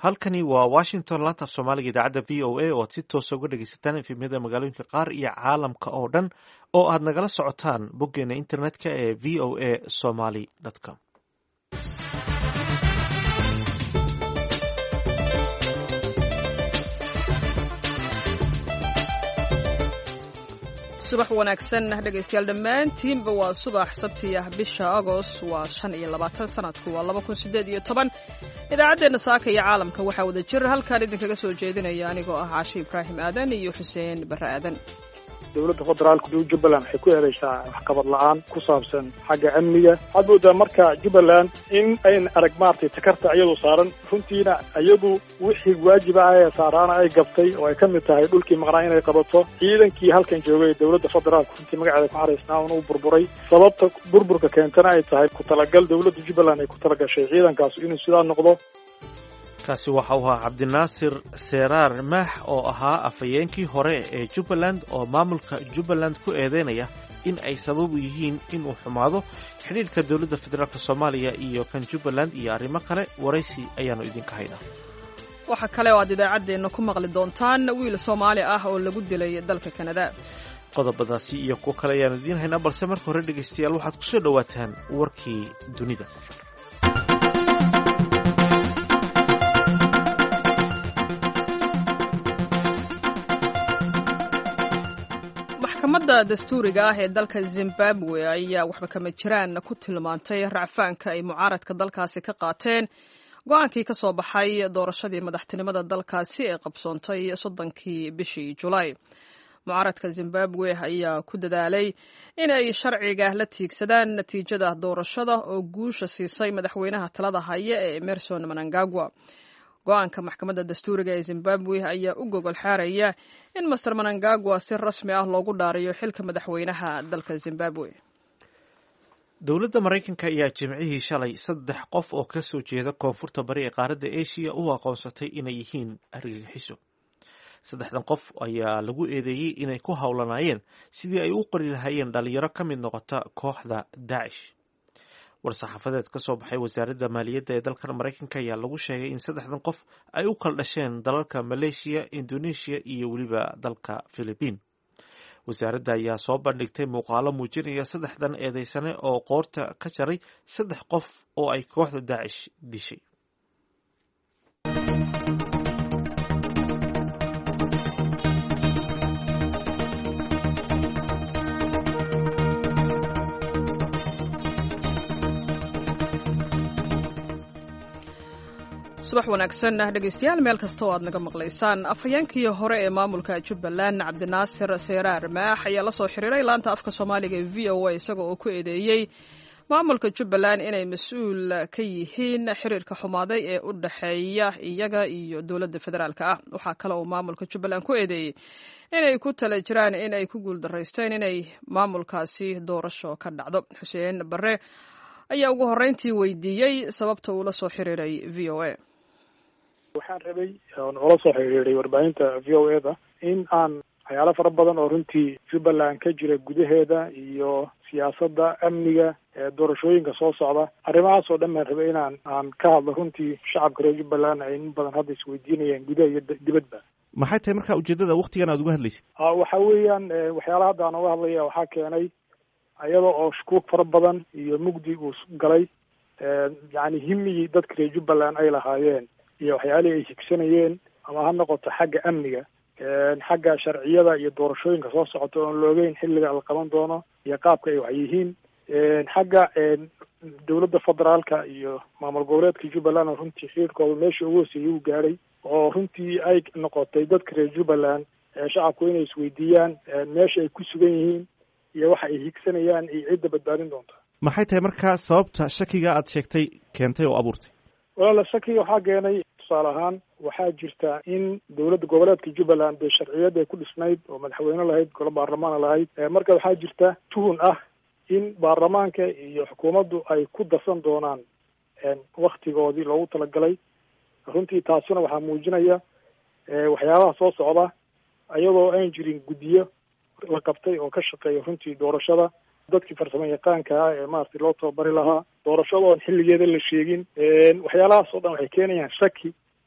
halkani waa washington laanta af soomaaliga idaacadda v o a oo aad si toosa uga dhegaysataan efemyada magaalooyinka qaar iyo caalamka oo dhan oo aad nagala socotaan boggeena internetka ee v o a somaly com. subax wanaagsan dhegaystayaal dhammaantiinba waa subax sabti ah bisha agost waa 25 sanadku waa 2018 idaacaddeenna saaka iyo caalamka waxaa wada jir halkaan idinkaga soo jeedinaya anigoo ah caashi ibraahim aadan iyo xuseen barre aadan. dowladda federaalka jubbaland waxay ku eedeysaa waxqabad la-aan ku saabsan xagga amniga. waxaad moodaa marka jubbaland in ayn arag maaragtay takarta iyadu saaran, runtiina iyadu wixii waajiba ah ee saaraana ay gabtay oo ay ka mid tahay dhulkii maqnaa inay qabato. ciidankii halkan joogay dowladda federaalka runtii magaceeda ku xaraysnaa un uu burburay. sababta burburka keentana ay tahay ku talagal dowladda jubbaland ay ku talagashay ciidankaas inuu sidaa noqdo. kaasi waxa uu ahaa cabdinaasir seeraar maax oo ahaa afhayeenkii hore ee jubbaland oo maamulka jubbaland ku eedeynaya in ay sabab u yihiin inuu xumaado xidhiidhka dowladda federaalk soomaaliya iyo kan jubbaland iyo arrimo kale. waraysi ayaanu idinka haynaa. waxa kale oo aad idaacaddeenna ku maqli doontaan wiil soomaali ah oo lagu dilay dalka kanada. qodobadaasi iyo kuwo kale ayaanu idiin haynaa, balse marka hore dhegaystayaal waxaad kusoo dhowaataan warkii dunida. maxkamadda dastuuriga ah ee dalka zimbabwe ayaa waxba kama jiraan ku tilmaantay racfaanka ay mucaaradka dalkaasi ka qaateen go-aankii ka soo baxay doorashadii madaxtinimada dalkaasi ee qabsoontay 30kii bishii julaay. mucaaradka zimbabwe ayaa ku dadaalay inay sharciga la tiigsadaan natiijada doorashada oo guusha siisay madaxweynaha talada haya ee Emmerson Mnangagwa. go-aanka maxkamadda dastuuriga ee zimbabwe ayaa u gogol xaaraya in master Mnangagwa si rasmi ah loogu dhaariyo xilka madaxweynaha dalka zimbabwe. dowladda maraykanka ayaa jimcihii shalay 3 qof oo ka soo jeeda koonfurta bari ee qaaradda asia u aqoonsatay inay yihiin argagixiso. 3 qof ayaa lagu eedeeyey inay ku howlanaayeen sidii ay u qori lahaayeen dhalinyaro ka mid noqota kooxda Daesh. war-saxaafadeed ka soo baxay wasaaradda maaliyadda ee dalkan maraykanka ayaa lagu sheegay in 3 qof ay u kala dhasheen dalalka Malaysia, Indonesia iyo weliba dalka Philippines. wasaaradda ayaa soo bandhigtay muuqaalo muujinaya 3 eedeysane oo qoorta ka jaray 3 qof oo ay kooxda Daesh dishay. subax wanaagsan dhegaystayaal meel kasta oo aad naga maqlaysaan. afhayeenkii hore ee maamulka jubbaland cabdinaasir seeraar maax ayaa la soo xiriiray laanta afka soomaaliga ee v o a isagoo oo ku eedeeyey maamulka jubbaland inay mas-uul ka yihiin xiriirka xumaaday ee u dhexeeya iyaga iyo dowladda federaalk ah. waxaa kale uu maamulka jubbaland ku eedeeyey inay ku tala jiraan in ay ku guuldaraysteen inay maamulkaasi doorasho ka dhacdo. xuseen barre ayaa ugu horreyntii weydiiyey sababta uu la soo xiriiray v o a. waxaan rabay oon ula soo xiriiray warbaahinta v o a da in aan waxyaalo fara badan oo runtii jubbaland ka jira gudaheeda iyo siyaasadda amniga ee doorashooyinka soo socda arrimahaas oo dhan baan rabay aan ka hadlo. runtii shacabka reer jubbaland ay in badan hadda isweydiinayaan gudaha iyo dibadba. maxay tahay markaa ujeedada waktigan aad uga hadlaysid? waxa weeyaan waxyaalaha hadda aan uga hadlaya waxaa keenay iyada oo shukuug fara badan iyo mugdi uu galay yacni himigii dadka reer jubbaland ay lahaayeen iyo waxyaalihii ay higsanayeen ama ha noqoto xagga amniga, xagga sharciyada iyo doorashooyinka soo socota oon loogeyn xilliga la qaban doono iyo qaabka ay wax yihiin, xagga dowladda federaalka iyo maamul goboleedka jubbaland oo runtii xiriirkooda meesha ugu hooseeyay uu gaadhay oo runtii ay noqotay dadka reer jubbaland shacabku inay isweydiiyaan meesha ay ku sugan yihiin iyo waxa ay higsanayaan iyo cidda badbaadin doonta. maxay tahay markaa sababta shakiga aad sheegtay keentay oo abuurtay? walaala shakiga waxaa keenay tusaale ahaan waxaa jirta in dowladda goboleedka jubbaland dee sharciyad ay ku dhisnayd oo madaxweyne lahayd, golo baarlamaana lahayd. marka waxaa jirta tuhun ah in baarlamaanka iyo xukuumaddu ay ku darsan doonaan waktigoodii loogu talagalay. runtii taasuna waxaa muujinaya waxyaabaha soo socda iyadoo aan jirin guddiyo la qabtay oo ka shaqeeya runtii doorashada dadkii farsamo yaqaanka ah ee maaragtay loo tababari lahaa doorashada oon xilligeeda la sheegin. waxyaalahaas oo dhan waxay keenayaan shaki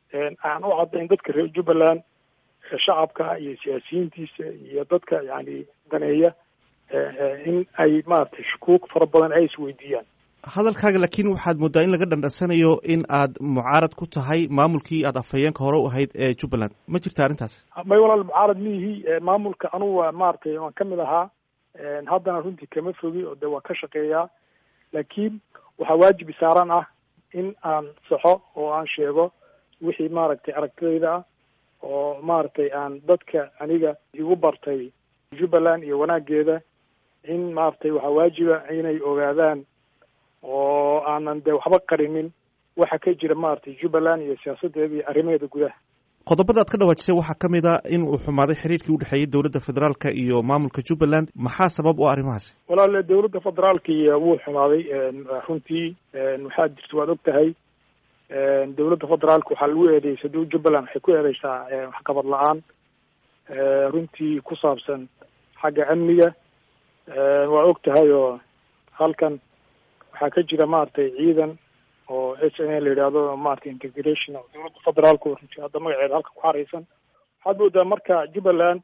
aan u caddayn dadka reer jubbaland shacabka iyo siyaasiyiintiisa iyo dadka yani daneeya in ay maaragtay shukuuk fara badan ay isweydiiyaan. hadalkaaga laakiin waxaad moodaa in laga dhandhansanayo in aad mucaarad ku tahay maamulkii aad afhayeenka hore u ahayd ee jubbaland, ma jirta arrintaas? may walaal mucaarad miihi, maamulka anugu maaragtay waan kamid ahaa, haddana runtii kama fogi oo de waan ka shaqeeyaa, laakiin waxaa waajib saaran ah in aan saxo oo aan sheego wixii maaragtay aragtidayda ah oo maaragtay aan dadka aniga igu bartay jubbaland iyo wanaageeda in maaragtay waxaa waajiba inay ogaadaan oo aanan de waxba qarinin waxa ka jira maaragtay jubbaland iyo siyaasadeeda iyo arrimaheeda gudaha. qodobada aad ka dhawaajisay waxaa ka mid a in uu xumaaday xiriirkii u dhexeeyey dowladda federaalka iyo maamulka jubbaland, maxaa sabab u ah arrimahaasi? walaal dowladda federaalka iyo wuu xumaaday runtii, waxaa jirta waad og tahay dowladda federaalka waxaa lagu eedeysay jubbaland waxay ku eedeysaa waxqabad la-aan runtii ku saabsan xagga amniga. waa og tahay oo halkan waxaa ka jira maaragtay ciidan oo SNA la yidhaahdo maaragtay integration oo dowladda federaalku runtii hadda magaceeda halka ku xareysan. waxaad moodaa marka jubbaland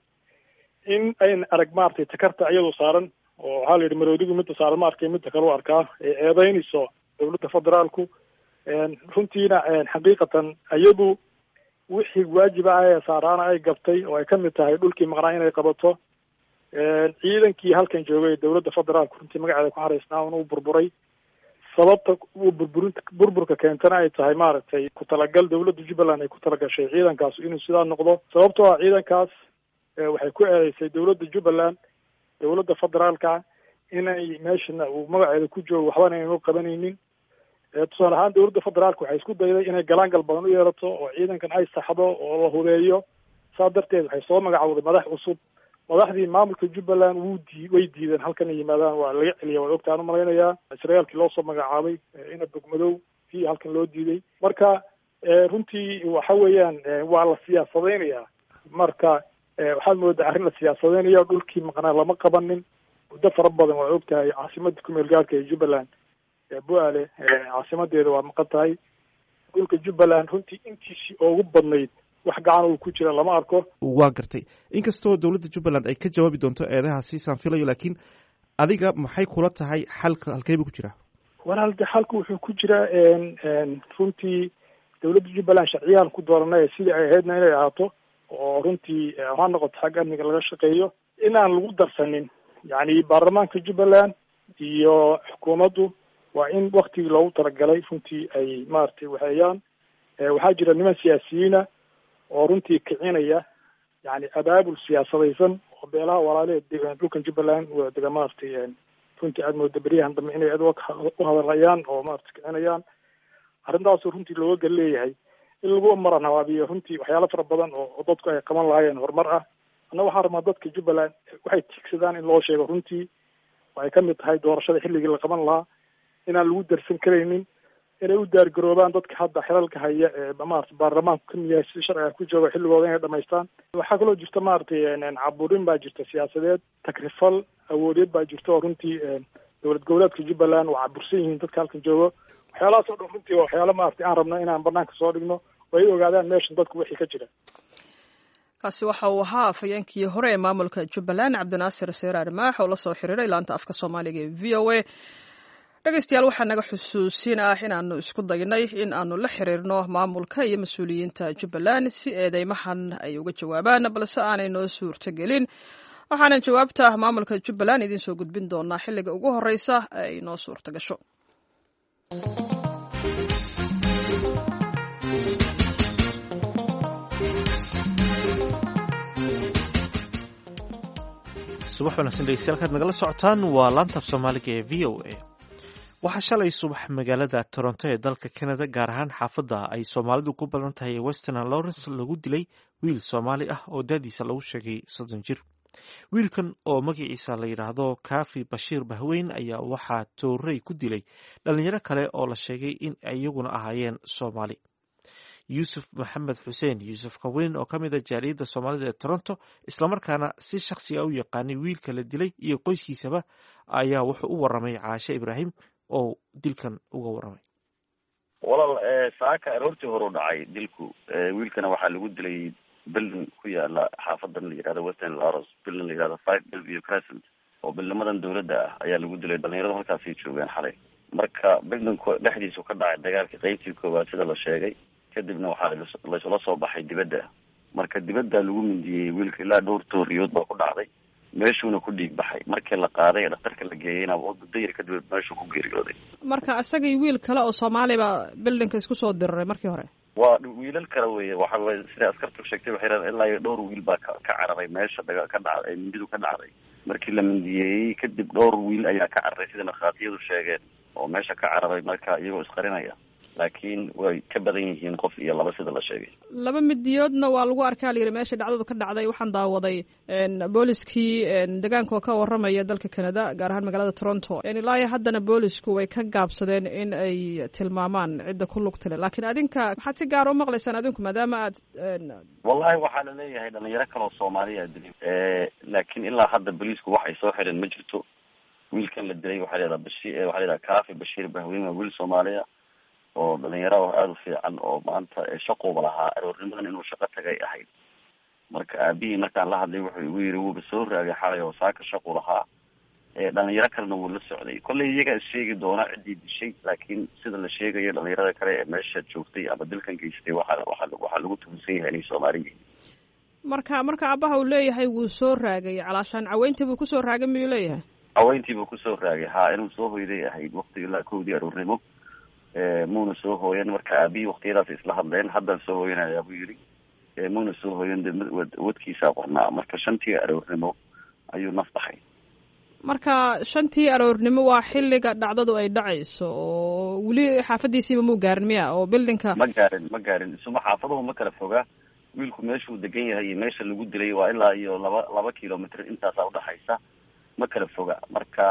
in ayn arag maaragtay takarta iyadoo saaran oo waxaa la yidhi maroodigu midda saaran ma arkay midda kale u arkaa, ee eedeynayso dowladda federaalku. runtiina xaqiiqatan iyadu wixii waajib ah ee saaraana ay gabtay oo ay kamid tahay dhulkii maqnaa inay qabato. ciidankii halkan joogay dowladda federaalku runtii magaceeda ku xareysnaa un uu burburay. sababta uu burburka keentana ay tahay maaragtay ku talagal dowladda jubbaland ay ku talagashay ciidankaas inuu sidaa noqdo. sababtoo ah ciidankaas waxay ku eedeysay dowladda jubbaland dowladda federaalka inay meeshana uu magaceeda ku joogo waxbana aynu qabanaynin. tusaale ahaan dowladda federaalka waxay isku dayday inay galaangal badan u yeelato oo ciidankan ay saxdo oo la hubeeyo. saa darteed waxay soo magacowday madax cusub. madaxdii maamulka jubbaland way diideen halkan ay yimaadaan, waa laga celiya, waa ogtaan umalaynayaa israelkii loo soo magacaabay ina bogmadow kii halkan loo diiday. marka runtii waxa weeyaan waa la siyaasadeynayaa. marka waxaad moodaa arrin la siyaasadeynayo, dhulkii maqnaa lama qabanin muddo fara badan. waa og tahay caasimada kumeel gaarka ee jubbaland bu-aale caasimadeeda waa maqan tahay. dhulka jubbaland runtii intiisii ugu badnayd wax gacan uu ku jira lama arko. waa gartay, inkastoo dowladda jubbaland ay ka jawaabi doonto eedahaasi saan filayo, laakiin adiga maxay kula tahay xalka halkeebu ku jiraa? walaal de xalka wuxuu ku jiraa runtii dowladda jubbaland sharciyaan ku dooranay sidii ay ahaydna inay ahaato oo runtii ha noqoto xagga amniga laga shaqeeyo, inaan lagu darsanin yani baarlamaanka jubbaland iyo xukuumaddu waa in waktigii loogu talagalay runtii ay maaragtay waxeeyaan. waxaa jira niman siyaasiyiina oo runtii kicinaya yani abaabul siyaasadaysan oo beelaha walaaleed dhulkan jubbaland dega maaragtay runtii aad mooda beryahan dambe inay u hadalhayaan oo maaragtay kicinayaan. arrintaasoo runtii looga gal leeyahay in lagu maran habaabiyo runtii waxyaalo fara badan oo dadku ay qaban lahaayeen horumar ah. annaga waxaan rabnaa dadka jubbaland waxay tiigsadaan in loo sheego runtii ay kamid tahay doorashada xilligii la qaban lahaa inaan lagu darsan karaynin, inay u daargaroobaan dadka hadda xilalka haya ee maaragtay baarlamaanku kamid yahay si sharciga ku jooga xilligooda inay dhamaystaan. waxaa kaloo jirta maaragtay caburin baa jirta siyaasadeed, takrifal awoodeed baa jirta oo runtii dowlad goboleedka jubbaland waa cabursan yihiin dadka halkan joogo. waxyaalahaas oo dhan runtii waa waxyaalo maaragtay aan rabno inaan banaanka soo dhigno oo ay ogaadaan meeshan dadku wixii ka jira. kaasi waxa uu ahaa afhayeenkii hore ee maamulka jubbaland cabdinaasir seeraar maax oo la soo xiriiray laanta afka soomaaliga ee v o a. dhegeystayaal waxaa naga xusuusin ah inaanu isku daynay in aanu la xiriirno maamulka iyo mas-uuliyiinta jubbaland si eedeymahan ay uga jawaabaan, balse aanay noo suurtogelin. waxaanan jawaabta maamulka jubbaland idiin soo gudbin doonaa xilliga ugu horeysa ay noo suurto gasho. subax wanaagsan dhegeystayaal kaad nagala socotaan waa laanta af soomaaliga ee v o a. waxaa shalay subax magaalada toronto ee dalka canada gaar ahaan xaafadda ay soomaalidu ku badan tahay ee western lawrence lagu dilay wiil soomaali ah oo daadiisa lagu sheegay 30 jir. wiilkan oo magaciisa la yidhaahdo kaafi bashiir bahweyn ayaa waxaa toorey ku dilay dhalinyaro kale oo la sheegay in iyaguna ahaayeen soomaali. yuusuf maxamed xuseen yuusuf kaweyn oo ka mid a jaaliyadda soomaalida ee toronto islamarkaana si shakhsi a u yaqaanay wiilka la dilay iyo qoyskiisaba ayaa wuxuu u waramay caashe ibraahim oo dilkan uga waramay. walaal saaka aroortii hore u dhacay dilku wiilkana waxaa lagu dilay building ku yaala xaafadan la yihahdo Western Laros, building la yihahdo Five Bellevue Crescent oo bilamadan dawladda ah ayaa lagu dilay. dhalinyarada halkaasay joogeen xalay, marka buildingku dhexdiisu ka dhacay dagaalkii qaybtii koowaad sida la sheegay. kadibna waxaa laysula soo baxay dibadda, marka dibadda lagu mindiyey wiilka ilaa dhowr tooriyood baa ku dhacday, meeshuuna ku dhiig baxay. markii la qaaday dhakhtarka la geeyeyna muddo yar kadib meeshuu ku geeriyooday. marka isagii wiil kale oo Soomaali ba buildingka isku soo diriray markii hore. waa wiilal kale weeye, waxa way sida askartu sheegtay waxay raadeen ilaa dhowr wiil baa ka cararay meesha ka dhacday, mindidu ka dhacday. markii la mindiyey kadib dhowr wiil ayaa ka cararay sida markhaatiyadu sheegeen oo meesha ka cararay, marka iyagoo isqarinaya, laakiin way ka badan yihiin qof iyo laba sida la sheegay. laba midiyoodna waa lagu arkaa la yiri meesha dhacdadu ka dhacday. waxaan daawaday booliskii deegaanka oo ka waramaya dalka Canada, gaar ahaan magaalada Toronto. ilaa haddana boolisku way ka gaabsadeen in ay tilmaamaan cidda ku lugta leh. laakiin adinka maxaad si gaar u maqlaysaan adinku maadaama aad wallahi waxaa la leeyahay dhalinyaro kale oo Soomaaliya dilay, laakiin ilaa hadda booliisku waxay soo xireen ma jirto. wiilkan la dilay waxaa la yidhaha Kaafi Bashiir Bahweyn, wiil Soomaaliya oo dhalinyaro aada u fiican oo maanta shaqooba lahaa, aroornimadan inuu shaqo tagay ahayd. marka aabihii markaan la hadlay wuxuu igu yiri wuuba soo raagay xalay oo saaka shaqu lahaa. dhalinyaro kalena wuu la socday. kolley iyaga sheegi doona ciddii dishay, laakiin sida la sheegayo dhalinyarada kale ee meesha joogtay ama dilkan geystay waxaa lagu tuhunsan yahay inay Soomaali yihiin. marka aabbaha uu leeyahay wuu soo raagay calaashaan caweyntii buu kusoo raagay miyuu leeyahay? caweyntii buu kusoo raagay, inuu soo hoyday ahayd waqti ilaa 1:00 aroornimo. muuna soo hooyan. marka aabihii waktiyadaas isla hadleen, haddaan soo hooyanayaa buu yidhi. muuna soo hooyan wadkiisaa qornaa. marka 5:00 aroornimo ayuu naf baxay. marka 5:00 aroornimo waa xilliga dhacdadu ay dhacayso oo weli xaafadiisiiba muu gaarin miya? oo buildingka ma gaarin isuma xaafaduhu ma kala fogaa. wiilku meeshuu degan yahay iyo meesha lagu dilay waa ilaa iyo laba kilomitr intaasaa udhaxaysa, ma kala foga. marka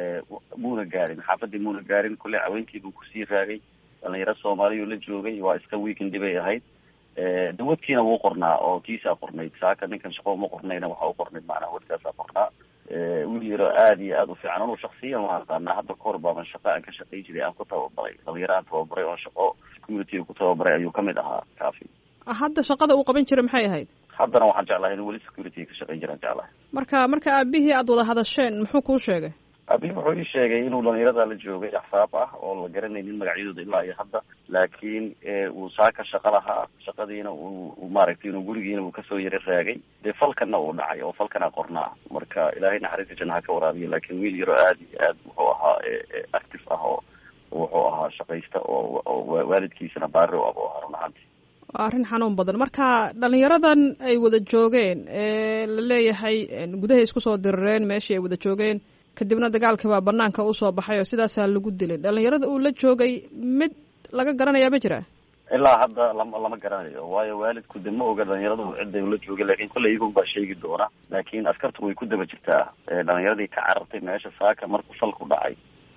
muuna gaarin xaafadii, muuna gaarin. kulle caweyntiibuu kusii raagay. dhalinyaro Soomaaliyu la joogay, waa iska weekend bay ahayd. dawadkiina wuu qornaa oo tiisaa qornayd. saaka ninkan shaqo uma qornayna waxa u qornayd macnaha wadkaasaa qornaa. wiil yaro aada iyo aada u fiican. anuu shaksiyan waan aqaanaa. hadda kahor baaban shaqa aan ka shaqay jiray, aan ku tababaray dhalinyaro aan tababaray oo shaqo security ku tababaray ayuu kamid ahaa Kaafi. hadda shaqada uu qaban jiray maxay ahayd? haddana waxaan jeclahay inuu weli security ka shaqayn jiraan jeclahay. marka aabihii aada wada hadasheen muxuu kuu sheegay? aabihii wuxuu ii sheegay inuu dhalinyarada la joogay axsaab ah oo la garanaynin magacyadooda ilaa iyo hadda, laakiin uu saaka shaqo lahaa. shaqadiina uu maaragtay inuu gurigiina uu kasoo yara raagay. dee falkana uu dhacay oo falkana qornaa. marka ilaahay naxariista janna ha ka waraabiyo. laakiin wiil yaro aada iyo aad wuxuu ahaa active ah oo wuxuu ahaa shaqaysta oo waalidkiisana baari u abo run ahaantii. waa arrin xanuun badan. marka dhalinyaradan ay wada joogeen la leeyahay gudahay isku soo dirireen meeshii ay wada joogeen, kadibna dagaalka baa banaanka usoo baxay oo sidaasaa lagu dilay. dhalinyarada uu la joogay mid laga garanayaa ma jira? ilaa hadda lama garanayo, waayo waalidku de ma oga dhalinyaradu cidday ula joogay. laakiin kolley iyagun baa sheegi doona. laakiin askartu way ku daba jirtaa. dhalinyaradii ka carartay meesha saaka markuu falku dhacay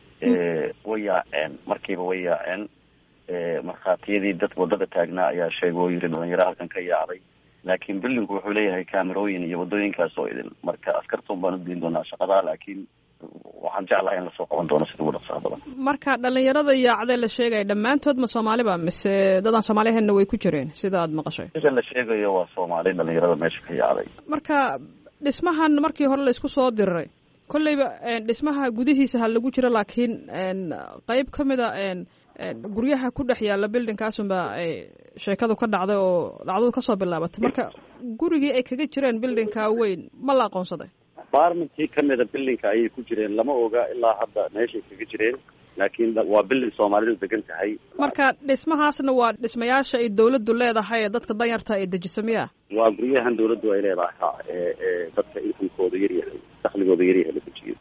way yaaceen, markiiba way yaaceen. markhaatiyadii dad wadada taagnaa ayaa sheegay oo yiri dhalinyaro halkan ka yaacday. laakiin billinku wuxuu leeyahay kaamerooyin iyo wadooyinkaas oo idin. marka askartun baan u diin doonaa shaqadaa, laakiin waxaan jeclahay in lasoo qaban doono sida ugu dhaqsaha badan. marka dhalinyarada yaacday la sheegaya dhammaantood ma Soomaaliba mise dadaan Soomaaliyeedna way ku jireen sida aad maqashay? sida la sheegayo waa Soomaali dhalinyarada meesha ka yaacday. marka dhismahan markii hore la isku soo diriray, kolleyba dhismaha gudihiisa ha lagu jiro, laakiin qayb ka mid a guryaha ku dhex yaala buildingkaasunba sheekadu ka dhacday oo dhacdadu kasoo bilaabatay. marka gurigii ay kaga jireen buildingka weyn ma la aqoonsaday? barmentii kamida buildingka ayay ku jireen, lama oga ilaa hadda meeshay kaga jireen, laakiin waa building Soomaalidu degan tahay. marka dhismahaasna waa dhismayaasha ay dawladdu leedahay ee dadka danyarta ay dejiso miya? waa guryahan dawladdu ay leedahay dadka inkamkooda yaryahay, dakhligooda yaryahay la dejiyo.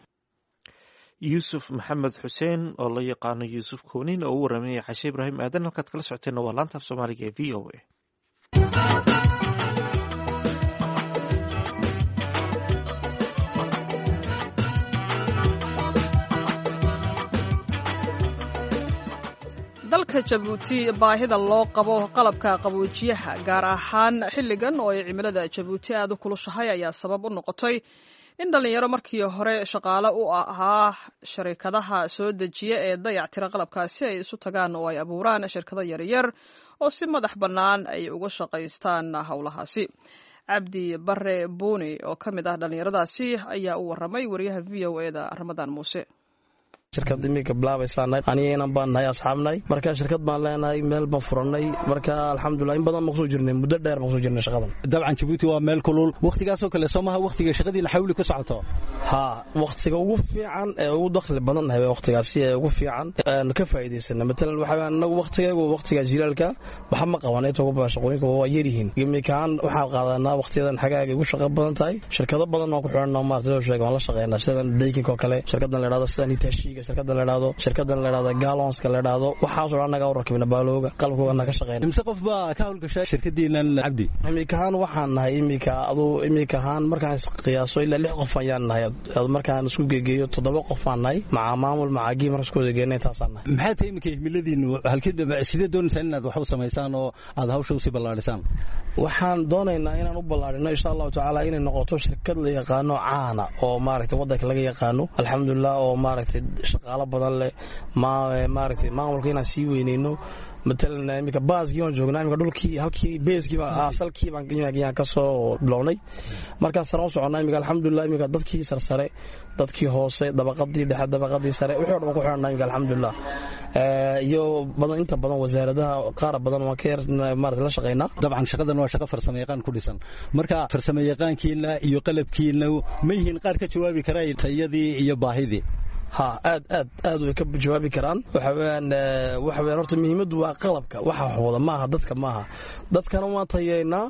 yuusuf maxamed xuseen oo la yaqaano yuusuf koonin oo u waramayay Cashe Ibraahim Aadan. halkaad kala socoteenna waa laanta af Soomaaliga ee VOA. dalka Jabuuti baahida loo qabo qalabka qaboojiyaha gaar ahaan xilligan oo ay cimilada Jabuuti aad u kulushahay ayaa sabab u noqotay in dhalinyaro markii hore shaqaale u ahaa sharikadaha soo dejiya ee dayactira qalabkaasi ay isu tagaan oo ay abuuraan shirkado yaryar oo si madax bannaan ay uga shaqaystaan howlahaasi. cabdi bare buuni oo ka mid ah dhalinyaradaasi ayaa u waramay wariyaha v o eda Ramadaan Muuse. shirkad imika bilaabaysaanay anigana baan nahay asxaabnay marka shirkad baan leenahay meel baan furanay marka alxamdulillah in badan ma soo jirnay muddo dheer ma soo jirnay shaqadan. dabcan Djibouti waa meel kulul waqtigaas oo kale Soomaha waqtiga shaqadii la xawli ku socoto ha waqtiga ugu fiican ee ugu dakhli badan hay waqtigaasi ee ugu fiican ka faa'iideysana midna waxa anagu waqtiga jilaalka waxa ma qabanay togo shaqooyinka waa yarihiin imikaan waxa qaadanaa waqtiyadan xagaaga ugu shaqo badan tahay shirkado badan oo ku xiran maartay sheegay la shaqeynaa sida Daykinka oo kale shirkadan la yiraahdo Sanitashi shirkadan la yiraahdo Galonska la yiraahdo waxa soo anaga u rakibna baalooga qalabkooda naga shaqeynaa imse qof baa ka hawlgashay shirkadiinan Cabdi imikaan waxaan nahay imikaan markaan qiyaaso ilaa 6 qof ayaan nahay markaan isku geegeeyo 7 qof aan nahay maamul macaagi markaan isku geegeynay taasaan nahay maxay tahay imika himiladiinu halkeeda sidee doonaysaan inaad wax u sameysaan oo aad hawsha u sii ballaarisaan waxaan doonaynaa inaan u ballaarino insha Allah taala inay noqoto shirkad la yaqaano caana oo maaragtay wadanka laga yaqaano alxamdulillah oo maaragtay shaqaale badan leh maaragtay maamulka inaan sii weyneyno مثلا imika baaskii waan joognaa imika dhulkii halkii beeskii baan asalkii baan ka soo bilownay markaas sare u soconaa imika alxamdulillah imika dadkii sarsare dadkii hoose dabaqadii dhexe dabaqadii sare wixii dhan ku xirnaa imika alxamdulillah iyo badan inta badan wasaaradaha qaar badan waan ka maartay la shaqeynaa dabcan shaqadan waa shaqo farsamo yaqaan ku dhisan marka farsamo yaqaankiina iyo qalabkiina ma yihiin qaar ka jawaabi karay tayadii iyo baahidii ha aad way ka jawaabi karaan waxa weeyaan horta muhiimadu waa qalabka waxa wada maaha dadkana waan tayeynaa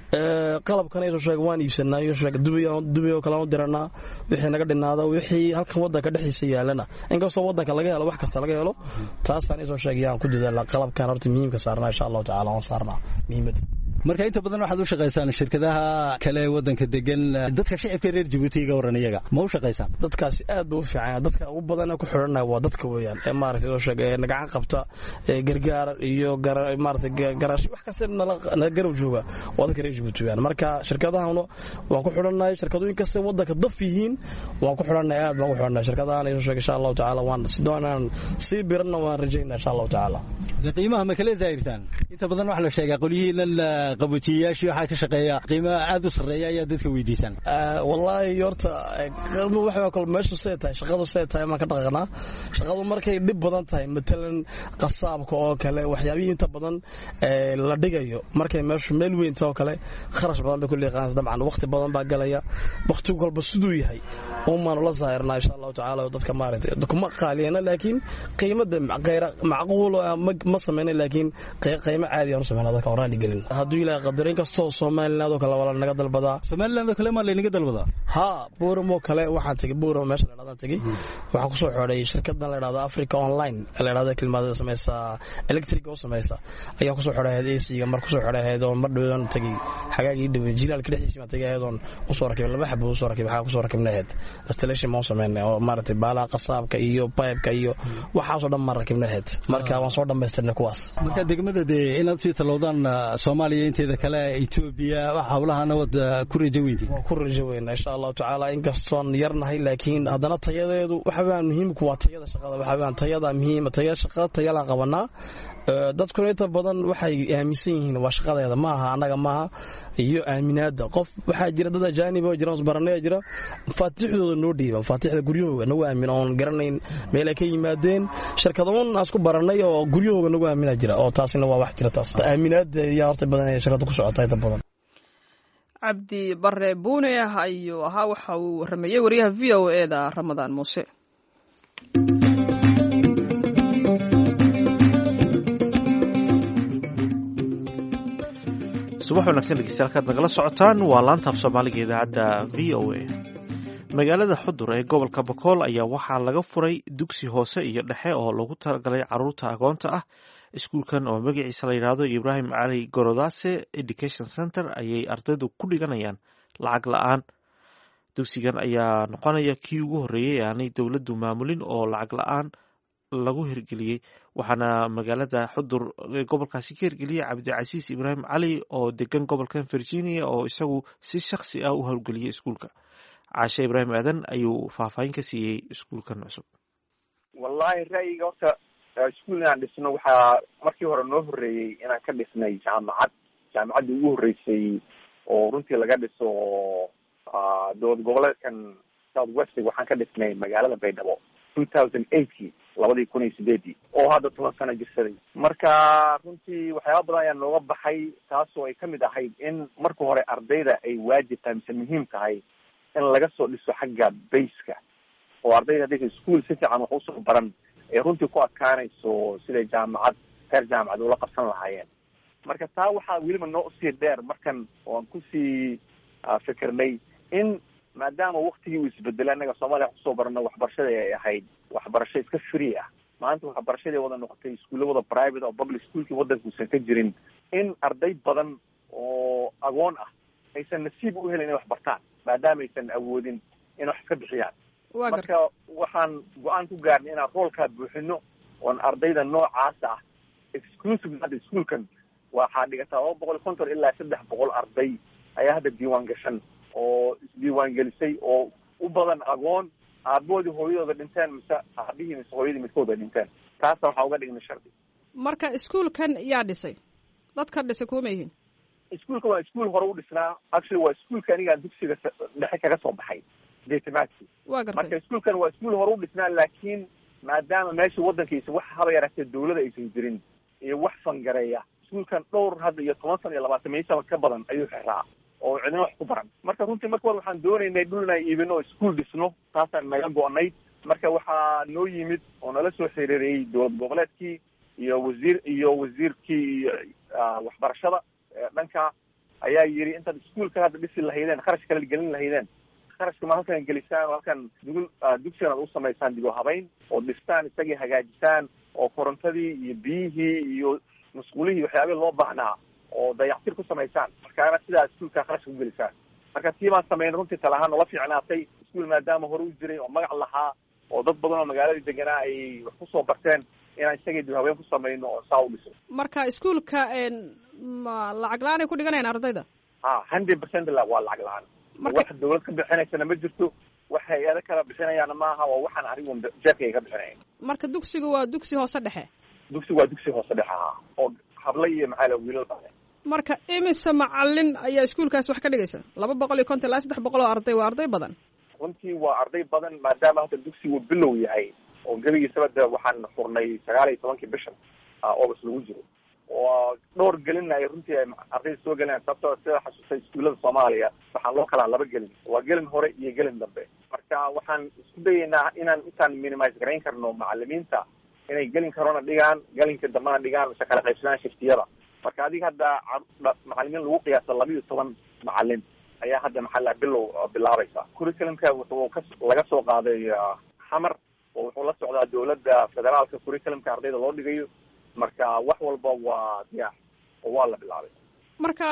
qalabkan ay soo sheeg waan iibsanaa iyo sheeg dubiyo kala dirana wixii naga dhinaado wixii halkan wadanka dhaxiisa yaalana inkastoo wadanka laga helo wax kasta laga helo taasaan ay soo sheegayaan ku dadaalaa qalabkan horta muhiimka saarnaa insha Allah taala waan saarnaa muhiimada marka inta badan waxaad u shaqaysaan shirkadaha kale wadanka degan dadka shacabka reer Djibouti ga waran iyaga ma u shaqaysaan dadkaasi aad u fiican dadka ugu badan ku xiranay waa dadka weeyaan ee maaragtay soo sheegay gacan qabta gargaar iyo maaragtay garaash wax kasta na garab jooga waa dadka reer Djibouti weeyaan marka shirkadahan waan ku xiranay shirkadooyin kasta wadanka daf yihiin waan ku xiranay aad baan ku xiranay shirkadahan ay soo sheegay insha Allah taala waan sidoonan si birna waan rajaynaa insha Allah taala qiimaha ma kala zaayirtaan inta badan wax la sheegay qolihiina qaboojiyaashi waxa ka shaqeeya qiimo aad u sareeya ayaa dadka weydiisan wallahi horta qalmo waxa kale meesha seetay shaqadu seetay ma ka dhaqanaa shaqadu markay dib badan tahay midlan qasaabka oo kale waxyaabihiin inta badan la dhigayo markay meesha meel weyn oo kale kharash badan ku leeqaan dabcan waqti badan baa galaya waqti walba sidoo yahay oo la saarnaa insha Allah taala dadka maaragtay kuma qaaliyana laakiin qiimada macquul ma sameeyna laakiin qiimo caadi ah sameeyna dadka oran galin haduu ilaa qadarin kasto Soomaaliland oo kale wala naga dalbada Soomaaliland oo kale ma leeniga dalbada ha Booramo kale waxaan tagay Booramo meesha la yiraahdo tagay waxaan ku soo xoreeyay shirkaddan la yiraahdo Africa Online la yiraahdo kelmadda sameeysa electric oo sameeysa ayaa ku soo xoreeyay AC-ga mar ku soo xoreeyay oo mar dhawaan tagay xagaagii dhawaan jilaalka dhexdiisa ma tagay ayadoo u soo rakibay laba xabo u soo rakibay waxa ku soo rakibnayd installation ma sameeyay oo maartay baala qasaabka iyo pipe-ka iyo waxa soo dhan mar rakibnayd marka waan soo dhameystirnay kuwaas marka degmada inaad fi talowdan Soomaaliya inteeda kale Ethiopia waxa hawlahana wada ku rajaweynaa insha Allah taala in kastoon yarnahay laakiin hadana tayadeedu waxa weeyaan muhiim ku waa tayada shaqada waxa weeyaan tayada muhiim tayada shaqada tayada qabanaa dadku inta badan waxay aaminsan yihiin waa shaqadeeda maaha anaga maaha iyo aaminaada qof waxa jira dad ajaanib oo jira baranay jira faatixdooda noo dhiiban faatixda guryahooda nagu aamin oo garanayn meel ay ka yimaadeen shirkadahan asku baranay oo guryahooda nagu aamina jira oo taasina waa wax jira taas aaminaada iyo horta badan ay shirkadu ku socotay inta badan cabdi bare buune ayuu ahaa waxa uu waramayay wariyaha VOA da Ramadaan Muuse subax wanaagsan dhegeystayaal kaad nagala socotaan waa laanta af Soomaaliga idaacadda VOA magaalada Xudur ee gobolka Bakool ayaa waxaa laga furay dugsi hoose iyo dhexe oo lagu talagalay caruurta agoonta ah iskuulkan oo magaciisa la yiraahdo Ibrahim Ali Gorodase Education Center ayay ardaydu ku dhiganayaan lacag la'aan dugsigan ayaa noqonaya kii ugu horeeyay aanay dawladdu maamulin oo lacag la'aan lagu hirgeliyay waxaana magaalada Xudur gobolkaasi ka hirgeliyay Cabdicasiis Ibrahim Ali oo degan gobolkan Virginia oo isagu si shakhsi ah u hawlgeliyay iskuulka caashe ibraahim aadan ayuu faahfaahin ka siiyey iskuulkan cusub. wallahi ra'yiga horta iskuul inaan dhisno waxaa markii hore noo horreeyey inaan ka dhisnay jaamacaddii ugu horreysay oo runtii laga dhiso dowlad goboleedkan south west waxaan ka dhisnay magaalada baydhabo 2008 2008 oo hadda 10 sano jirsaday. marka runtii waxyaaba badan ayaa nooga baxay taasoo ay kamid ahayd in marka hore ardayda ay waajib tahay mise muhiim tahay in laga soo dhiso xagga bayska oo ardayda hadday iskuol si fiican wax usoo baran ee runtii ku adkaanayso siday heer jaamacad ula qabsan lahaayeen. marka taa waxaa weliba noo usii dheer markan oan kusii fikirnay in maadaama waktigii uu isbedelay annaga soomaaliya kusoo barano waxbarashada ay ahayd waxbarasho iska free ah, maanta waxbarashadii wada noqotay iskuulla wada private oo public schoolkii waddanka uusan ka jirin, in arday badan oo agoon ah aysan nasiib u helin inay wax bartaan maadaama aysan awoodin in wax ka bixiyaan. marka waxaan go-aan ku gaarnay inaan roolkaa buuxino oon ardayda noocaas ah exclusive hadda iskuolkan waxaa dhigataa 250 ilaa 300 arday ayaa hadda diiwaan gashan oo isdiiwaan gelisay oo u badan agoon aaboodii hooyadooda dhinteen mise aabihii mise hooyadii midkooda dhinteen. taasa waxaa uga dhignay shardi. marka iskuolkan yaa dhisay? dadka dhisay kuma yihiin? iskuolka waa iskuol hore u dhisnaa, actually waa iskuolka aniga dugsiga dhexe kaga soo baxay deetimaadkii. waa gartay. marka iskuolkan waa iskuol hore u dhisnaa, laakiin maadaama meesha waddankiisa wax haba yaraatee dawlada aysan jirin iyo wax fangareeya, iskuolkan dhowr hadda iyo 10 sano iyo 20 sano ka badan ayuu xiraa oo cidina wax ku baran. marka runtii marka hore waxaan doonaynay dhul inaan iibino oo iskuol dhisno, taasaan naga go-nay. marka waxaa noo yimid oo nala soo xiriiriyey dowlad goboleedkii iyo wasiirkii waxbarashada dhanka ayaa yidhi intaad iskuolka hadda dhisi lahaydeen kharash kala gelin lahaydeen, kharashka ma halkan gelisaan oo halkan dugsigan aad u samaysaan dib u habayn oo dhistaan isagii hagaajisaan oo korontadii iyo biyihii iyo musqulihii waxyaabihii loo baahnaa oo dayactir ku samaysaan, markaana sidaa iskuolka kharashka ku gelisaan. marka tii baan sameyn runtii talahaan noola fiicnaatay. iskuol maadaama hore u jiray oo magac lahaa oo dad badan oo magaaladii deganaa ay wax kusoo barteen inaan isagii dib haween ku samayno oo saa u dhiso. marka iskuolka ma lacag la-aan ay ku dhiganayaan ardayda? 100% waa lacag la-aan. wax dawlad ka bixinaysana ma jirto, wax hay-ado kala bixinayaana maaha, waa waxaan anigu jeefkayga ka bixinaya. marka dugsiga waa dugsi hoose dhexe? waa dugsi hoose dhexe oo habla iyo maxaa wiilal bale. marka imise macalin ayaa iskuolkaas wax ka dhigaysa? 250 ilaa 300 oo arday. waa arday badan. runtii waa arday badan maadaama hadda dugsigu bilow yahay oo gebigiisaba de waxaan furnay 19 bishan August lagu jiro oo dhowr gelin ay runtii arday soo galeen. sababtoo sida xasuustay iskuullada Soomaaliya waxaan loo kala 2 gelin, waa gelin hore iyo gelin dambe. marka waxaan isku dayaynaa inaan intaan minimize garayn karno macalimiinta inay gelin karona dhigaan, gelinka dambana dhigaan, mise kala qaybsadaan shiftiyada. marka adiga hadda macalimiin lagu qiyaasa 12 macalin ayaa hadda maxalla bilaabaysa. curriculumka wuxuu laga soo qaaday xamar oo wuxuu la socdaa dawladda federaalka curriculumka ardayda loo dhigayo. marka wax walba waa diyaar oo waa la bilaabay. marka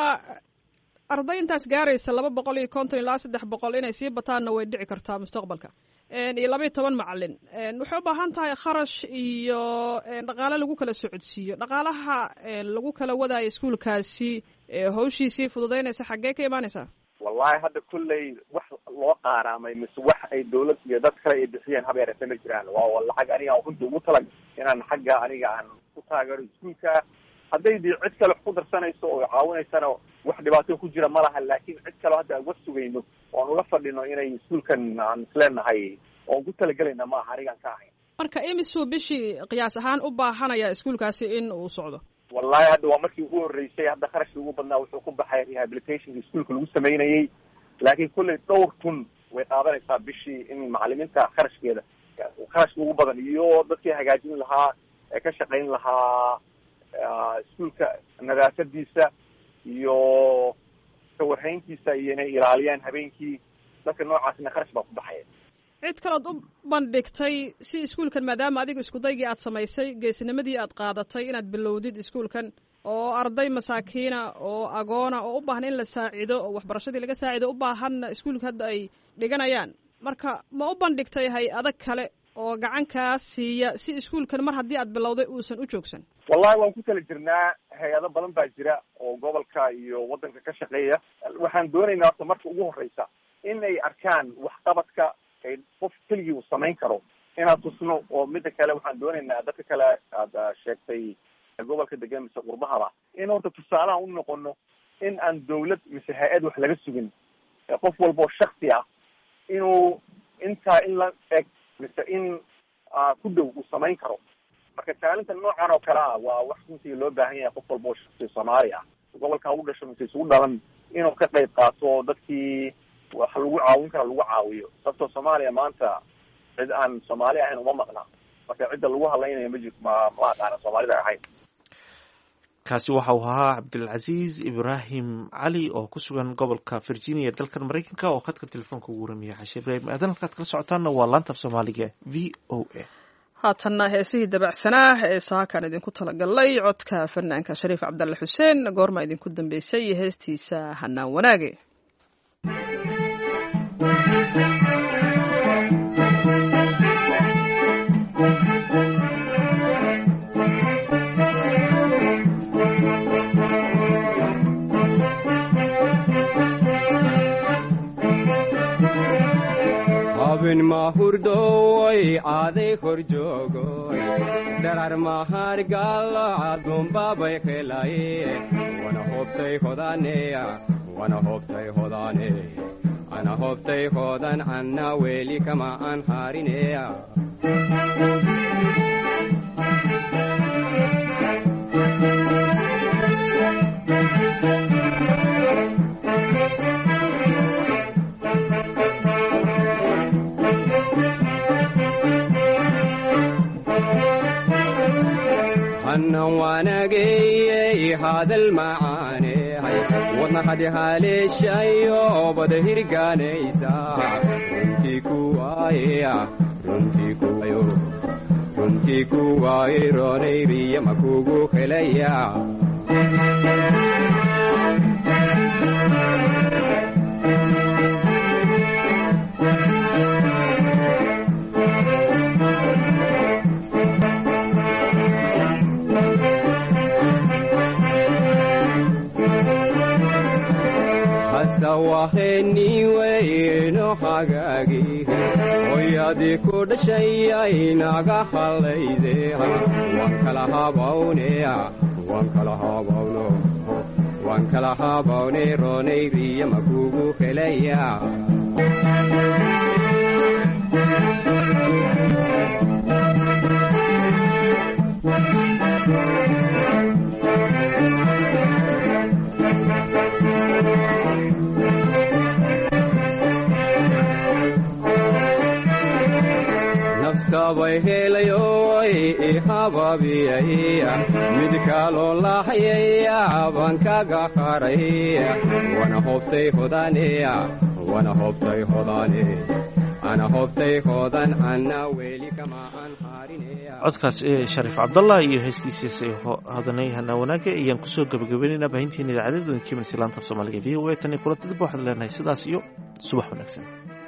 arday intaas gaaraysa 250 ilaa 300 inay sii bataanna way dhici kartaa mustaqbalka. iyo 12 macalin waxay u baahan tahay kharash iyo dhaqaale lagu kala socodsiiyo. dhaqaalaha lagu kala wadaayo iskuolkaasi hawshiisii fududaynaysa xaggee ka imaanaysaa? wallahi hadda kulley wax loo qaaraamay mise wax ay dawlad iyo dad kale ay bixiyeen haba yarata ma jiraan. waa lacag aniga aan runtii ugu talag inaan xagga aniga aan ku taageero iskuolka. hadday dii cid kale wax ku darsanayso oo caawinaysana wax dhibaato ku jira ma laha, laakiin cid kale hadda uga sugayno oan uga fadhino inay iskuolkan aan isleenahay oon ku talagelayna ma aha anigaan ka ahayn. marka imisuu bishii qiyaas ahaan u baahanaya iskuolkaasi in uu socdo? wallahi hadda waa markii ugu horreysay. hadda kharashkii ugu badnaa wuxuu ku baxay rehabilitationka iskuolka lagu sameynayay, laakiin kulley 2,000 way qaadanaysaa bishii in macalimiinta kharashka ugu badan iyo dadkii hagaajin lahaa ee ka shaqayn lahaa iskuolka nadaafadiisa iyo kawarhayntiisa iyo inay ilaaliyaan habeenkii. dadka noocaasna kharash baa ku baxaya. cid kaleod u bandhigtay si iskuolkan maadaama adiga iskudaygii aad samaysay, geesinimadii aad qaadatay inaad bilowdid iskuolkan oo arday masaakiina oo agoona oo u baahan in la saacido oo waxbarashadii laga saacido u baahanna iskuolka hadda ay dhiganayaan, marka ma u bandhigtay hay-ado kale oo gacan kaa siiya si iskuolkan mar haddii aad bilowday uusan u joogsan? wallahi waan ku tala jirnaa. hay-ado badan baa jira oo gobolka iyo waddanka ka shaqeeya. waxaan doonaynaa horta marka ugu horreysa in ay arkaan waxqabadka ay qof keligii uu samayn karo inaan tusno. oo mida kale waxaan doonaynaa dadka kale aada sheegtay gobolka degan mise qurbahaba in horta tusaalaha u noqono in aan dawlad mise hay-ad wax laga sugin. qof walba oo shaksi ah inuu intaa in la eg mise in ku dhow uu samayn karo. marka taalinta noocan oo kale ah waa wax runtii loo baahan yahay qof walba oo shaksi Soomaali ah gobolka u dhasho mise isugu dhalan inuu ka qayb qaato dadkii wax lagu caawin karo lagu caawiyo. sababtoo Soomaaliya maanta cid aan Soomaali ahayn uma maqna. marka cidda lagu hadlaynayo ma jirto ma aqaana Soomaalida ahayn. kaasi waxa uu ahaa Cabdilcasiis Ibraahim Cali oo ku sugan gobolka Virginia dalkan Mareykanka oo khadka telefoonka ugu ramiyay Xashir Ibraahim aadan halkaad kala socotaana waa laanta Soomaaliga VOA. haatanna heesihii dabacsanaa ee saakan idinku talagalay codka fanaanka Shariif Cabdalle Xuseen goorma idinku dambeysay heestiisa Hanaan Wanaage. abin mahurdoy aaday kor joogoy darar mahar galacadun babay qelaye wana hobtay hodaneya wana hobtay hodane ana hobtay hodan anna weli kama an harineya hannan wanagey hadal macaane wadna hadi haleeshayo bada hirgaanaysa runtii kuwaaye roonayriya makugu helaya waheniweyno hagaagi hoyadii ku dhashayay naga hallayde waan kala habawne roonayriya makugu helaya sabay helayoy ihababiyay mid kaloo lahayaya baan kaga haray wana hobtay hodaneya wana hobtay hodane ana hobtay hodan anna weli kama an harineya. codkaas Shariif Cabdallah iyo heeskiisa hodanay Hanaan Wanaage ayaan kusoo gabagabeynayna baahinteena idaacadda Kimberley laanta Soomaaliga VOA tan iyo kulanti dib waxaad leenahay sidaas iyo subax wanaagsan.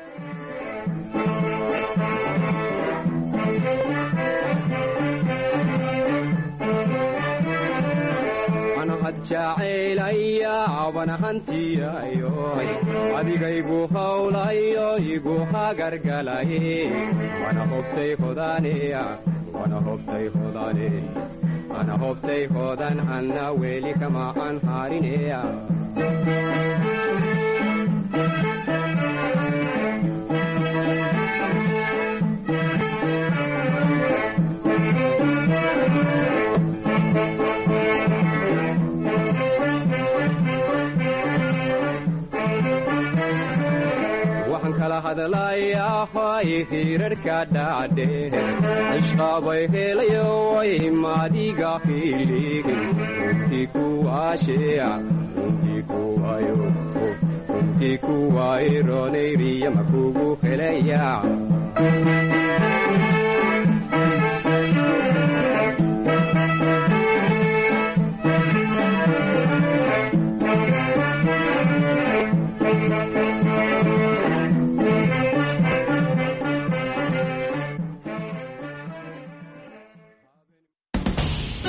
jacaylaya wana hantiyayo adigaygu hawlayo igu hagargalaye wana hobtay hodaneya wana hobtay hodane ana hobtay hodan anna weli kama an harineya kala hadlaya hay hirarka dhaade ishqabay helayoy maadiga filigin runtii kuwaayo roonayriya makugu helaya